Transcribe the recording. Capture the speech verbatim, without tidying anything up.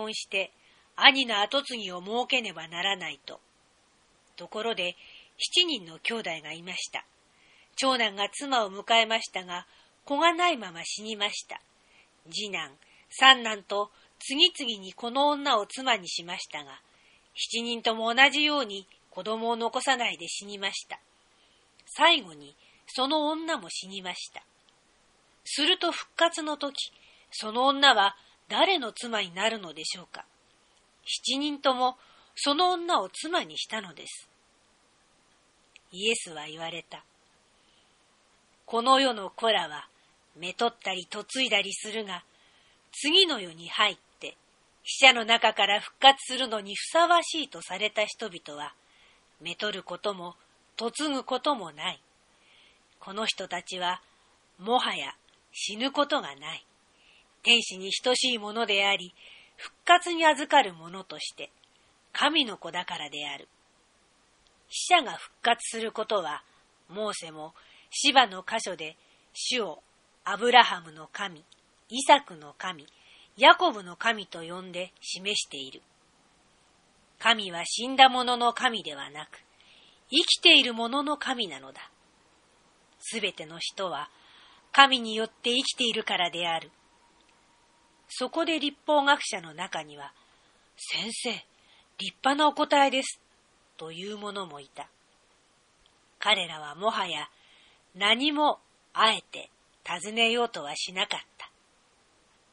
婚して兄の跡継ぎを設けねばならないと。ところで七人の兄弟がいました。長男が妻を迎えましたが、子がないまま死にました。次男、三男と次々にこの女を妻にしましたが、七人とも同じように子供を残さないで死にました。最後にその女も死にました。すると復活の時、その女は誰の妻になるのでしょうか。七人ともその女を妻にしたのです。イエスは言われた。この世の子らはめとったり嫁いだりするが、次の世に入って死者の中から復活するのにふさわしいとされた人々は、めとることも嫁ぐこともない。この人たちはもはや死ぬことがない。天使に等しいものであり、復活に預かるものとして、神の子だからである。死者が復活することは、モーセもシバの箇所で主をアブラハムの神、イサクの神、ヤコブの神と呼んで示している。神は死んだ者の神ではなく、生きている者の神なのだ。すべての人は神によって生きているからである。そこで律法学者の中には、先生、立派なお答えです、という者もいた。彼らはもはや何もあえて尋ねようとはしなかった。